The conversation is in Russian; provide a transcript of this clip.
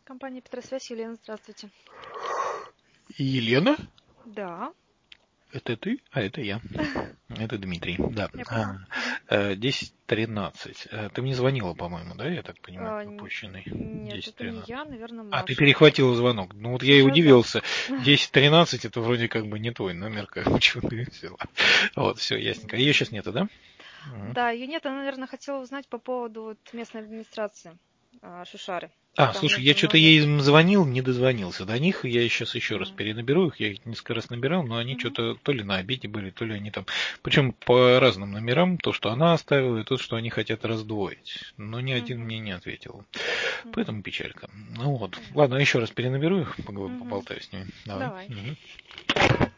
Компания Петросвязь, Елена, здравствуйте. Елена? Да. Это ты? А это я. Это Дмитрий, да. Я поняла. 10:13. Ты мне звонила, по-моему, да, я так понимаю, пропущенный? Нет, это не 10:13. я, наверное, А, ты Маша. перехватила звонок. Ну вот я и Сейчас да. удивился. 10:13 это вроде как бы не твой номер, как почему ты взяла. Вот, все, ясненько. Ее сейчас нету, да? Да, ее нет, она, наверное, хотела узнать по поводу местной администрации Шушары. Там Слушай, я нужен что-то номер. ей звонил, не дозвонился до них. Я сейчас еще раз М. перенаберу их. Я их несколько раз набирал, но они Мгм. что-то то ли на обеде были, то ли они там. Причем по разным номерам. То, что она оставила, и то, что они хотят раздвоить. Но ни один Мгм. мне не ответил. Мгм. Поэтому печалька. Ну вот. Понятно. Ладно, еще раз перенаберу их, Мгм. поболтаю с ними. Давай. Давай. Мгм.